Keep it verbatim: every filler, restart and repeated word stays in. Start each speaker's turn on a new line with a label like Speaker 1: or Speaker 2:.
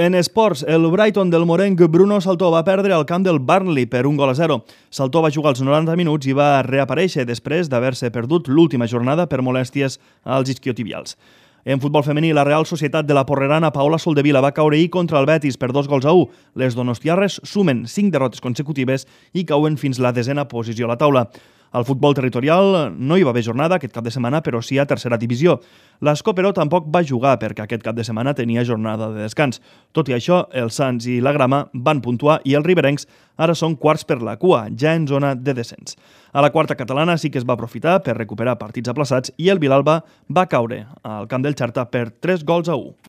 Speaker 1: En esports, el Brighton del morenc Bruno Saltó va perdre al camp del Burnley per un gol a zero. Saltó va jugar els noranta minuts i va reaparèixer després d'haver-se perdut l'última jornada per molèsties als isquiotibials. En futbol femení, la Real Societat de la Porrerana Paola Soldevila va caure ahir contra el Betis per dos gols a u. Les donostiarres sumen cinc derrotes consecutives i cauen fins la desena posició a la taula. Al futbol territorial no hi va haver jornada aquest cap de setmana, però sí a tercera divisió. L'Escoperó tampoc va jugar perquè aquest cap de setmana tenia jornada de descans. Tot i això, els Sants i la Grama van puntuar i els riberencs ara són quarts per la cua, ja en zona de descens. A la quarta catalana sí que es va aprofitar per recuperar partits aplaçats i el Vilalba va caure al camp del Xerta per tres gols a u.